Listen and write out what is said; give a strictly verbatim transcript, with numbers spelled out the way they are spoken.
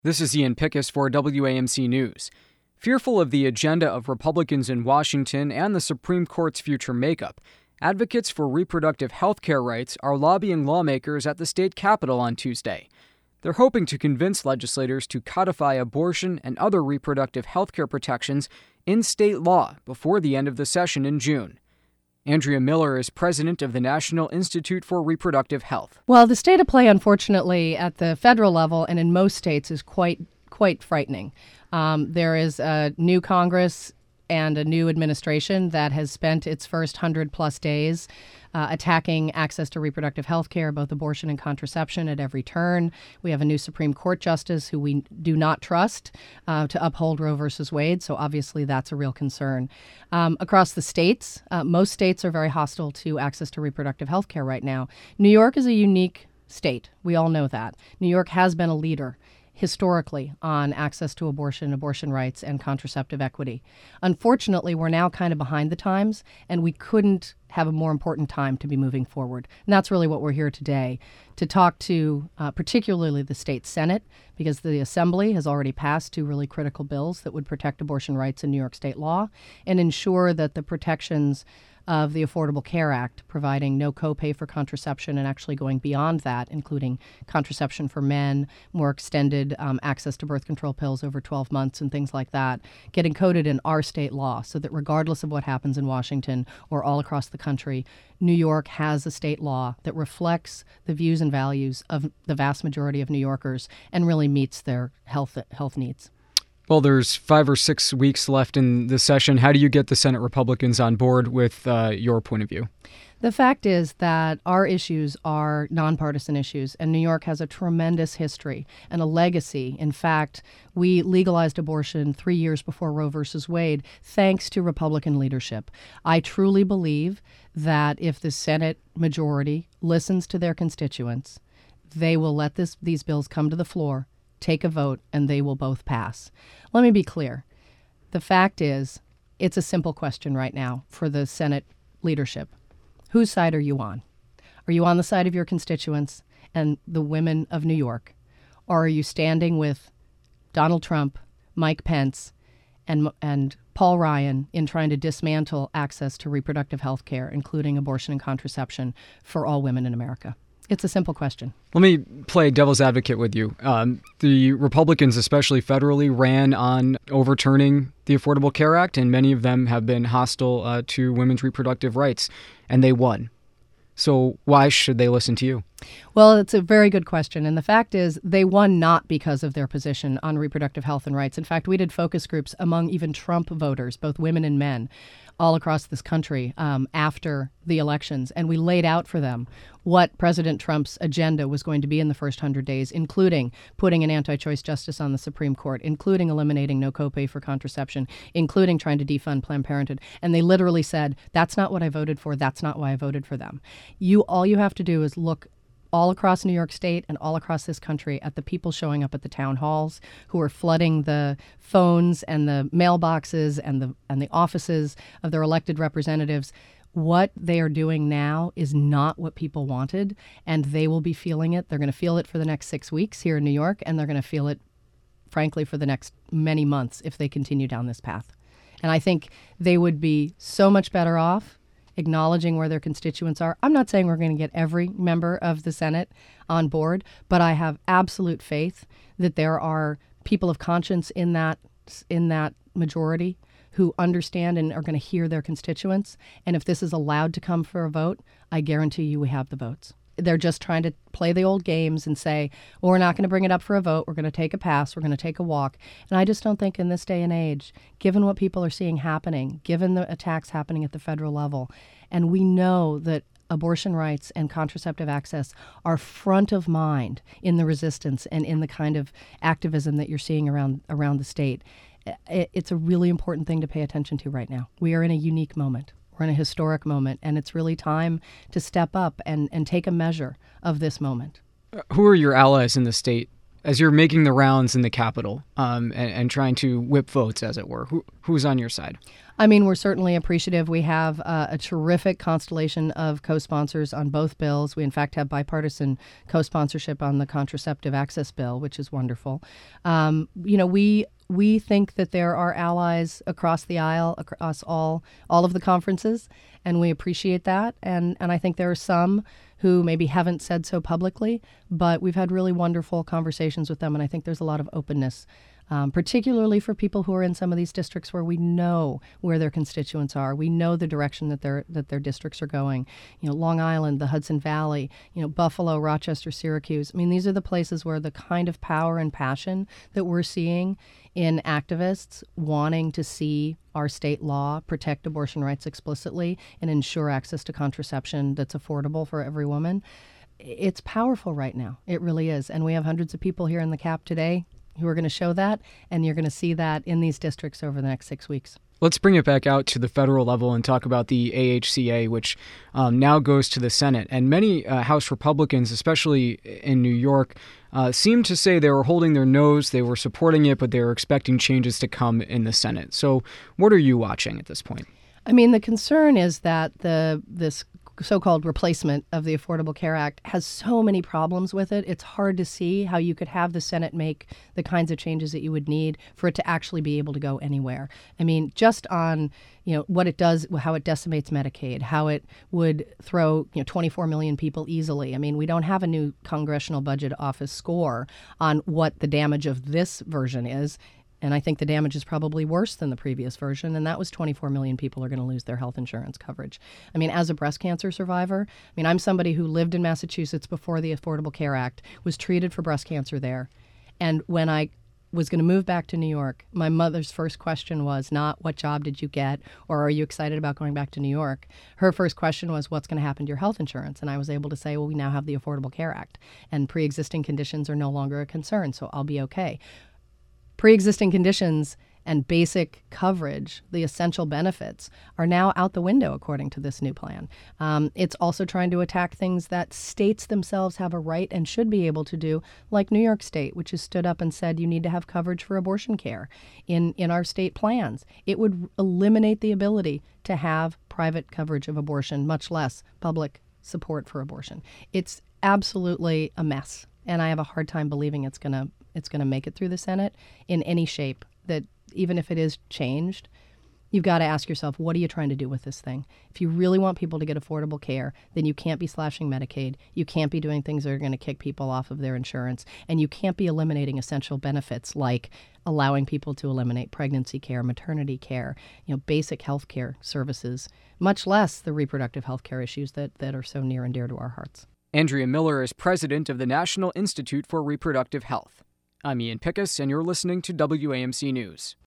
This is Ian Pickus for W A M C News. Fearful of the agenda of Republicans in Washington and the Supreme Court's future makeup, advocates for reproductive health care rights are lobbying lawmakers at the state capitol on Tuesday. They're hoping to convince legislators to codify abortion and other reproductive health care protections in state law before the end of the session in June. Andrea Miller is president of the National Institute for Reproductive Health. Well, the state of play, unfortunately, at the federal level and in most states is quite quite frightening. Um, there is a new Congress and a new administration that has spent its first hundred plus days uh, attacking access to reproductive health care, both abortion and contraception, at every turn. We have a new Supreme Court justice who we do not trust uh, to uphold Roe versus Wade, so obviously that's a real concern. Um, across the states, uh, most states are very hostile to access to reproductive health care right now. New York is a unique state. We all know that. New York has been a leader historically on access to abortion, abortion rights, and contraceptive equity. Unfortunately, we're now kind of behind the times, and we couldn't have a more important time to be moving forward. And that's really what we're here today, to talk to uh, particularly the state Senate, because the Assembly has already passed two really critical bills that would protect abortion rights in New York state law and ensure that the protections of the Affordable Care Act, providing no copay for contraception and actually going beyond that, including contraception for men, more extended um, access to birth control pills over twelve months and things like that, get encoded in our state law so that regardless of what happens in Washington or all across the country, New York has a state law that reflects the views and values of the vast majority of New Yorkers and really meets their health health needs. Well, there's five or six weeks left in the session. How do you get the Senate Republicans on board with uh, your point of view? The fact is that our issues are nonpartisan issues, and New York has a tremendous history and a legacy. In fact, we legalized abortion three years before Roe versus Wade, thanks to Republican leadership. I truly believe that if the Senate majority listens to their constituents, they will let this, these bills come to the floor, take a vote, and they will both pass. Let me be clear. The fact is, it's a simple question right now for the Senate leadership. Whose side are you on? Are you on the side of your constituents and the women of New York? Or are you standing with Donald Trump, Mike Pence, and, and Paul Ryan in trying to dismantle access to reproductive health care, including abortion and contraception, for all women in America? It's a simple question. Let me play devil's advocate with you. Um, the Republicans, especially federally, ran on overturning the Affordable Care Act, and many of them have been hostile uh, to women's reproductive rights, and they won. So why should they listen to you? Well, it's a very good question. And the fact is, they won not because of their position on reproductive health and rights. In fact, we did focus groups among even Trump voters, both women and men, all across this country um, after the elections. And we laid out for them what President Trump's agenda was going to be in the first hundred days, including putting an anti-choice justice on the Supreme Court, including eliminating no copay for contraception, including trying to defund Planned Parenthood. And they literally said, that's not what I voted for. That's not why I voted for them. You, all you have to do is look all across New York State and all across this country at the people showing up at the town halls who are flooding the phones and the mailboxes and the and the offices of their elected representatives. What they are doing now is not what people wanted, and they will be feeling it. They're going to feel it for the next six weeks here in New York, and they're going to feel it, frankly, for the next many months if they continue down this path. And I think they would be so much better off acknowledging where their constituents are. I'm not saying we're going to get every member of the Senate on board, but I have absolute faith that there are people of conscience in that in that majority who understand and are going to hear their constituents. And if this is allowed to come for a vote, I guarantee you we have the votes. They're just trying to play the old games and say, well, we're not going to bring it up for a vote. We're going to take a pass. We're going to take a walk. And I just don't think in this day and age, given what people are seeing happening, given the attacks happening at the federal level, and we know that abortion rights and contraceptive access are front of mind in the resistance and in the kind of activism that you're seeing around around the state, it's a really important thing to pay attention to right now. We are in a unique moment. We're in a historic moment, and it's really time to step up and, and take a measure of this moment. Who are your allies in the state As you're making the rounds in the Capitol um, and, and trying to whip votes, as it were, who, who's on your side? I mean, we're certainly appreciative. We have uh, a terrific constellation of co-sponsors on both bills. We, in fact, have bipartisan co-sponsorship on the contraceptive access bill, which is wonderful. Um, you know, we we think that there are allies across the aisle, across all all of the conferences, and we appreciate that. And and I think there are some who maybe haven't said so publicly, but we've had really wonderful conversations with them, and I think there's a lot of openness. Um, particularly for people who are in some of these districts where we know where their constituents are. We know the direction that their that their districts are going. You know, Long Island, the Hudson Valley, you know, Buffalo, Rochester, Syracuse. I mean, these are the places where the kind of power and passion that we're seeing in activists wanting to see our state law protect abortion rights explicitly and ensure access to contraception that's affordable for every woman. It's powerful right now. It really is. And we have hundreds of people here in the Cap today who are going to show that, and you're going to see that in these districts over the next six weeks. Let's bring it back out to the federal level and talk about the A H C A, which um, now goes to the Senate. And many uh, House Republicans, especially in New York, uh, seem to say they were holding their nose, they were supporting it, but they were expecting changes to come in the Senate. So what are you watching at this point? I mean, the concern is that the this so-called replacement of the Affordable Care Act has so many problems with it. It's hard to see how you could have the Senate make the kinds of changes that you would need for it to actually be able to go anywhere. I mean, just on, you know, what it does, how it decimates Medicaid, how it would throw, you know, twenty-four million people easily. I mean, we don't have a new Congressional Budget Office score on what the damage of this version is. And I think the damage is probably worse than the previous version, and that was twenty-four million people are going to lose their health insurance coverage. I mean, as a breast cancer survivor, I mean, I'm somebody who lived in Massachusetts before the Affordable Care Act, was treated for breast cancer there. And when I was going to move back to New York, my mother's first question was not, what job did you get, or are you excited about going back to New York? Her first question was, what's going to happen to your health insurance? And I was able to say, well, we now have the Affordable Care Act, and pre-existing conditions are no longer a concern, so I'll be okay. Pre-existing conditions and basic coverage, the essential benefits, are now out the window according to this new plan. Um, it's also trying to attack things that states themselves have a right and should be able to do, like New York State, which has stood up and said you need to have coverage for abortion care in, in our state plans. It would eliminate the ability to have private coverage of abortion, much less public support for abortion. It's absolutely a mess, and I have a hard time believing it's going to it's going to make it through the Senate in any shape. That even if it is changed, you've got to ask yourself, what are you trying to do with this thing? If you really want people to get affordable care, then you can't be slashing Medicaid. You can't be doing things that are going to kick people off of their insurance. And you can't be eliminating essential benefits like allowing people to eliminate pregnancy care, maternity care, you know, basic health care services, much less the reproductive health care issues that, that are so near and dear to our hearts. Andrea Miller is president of the National Institute for Reproductive Health. I'm Ian Pickus, and you're listening to W A M C News.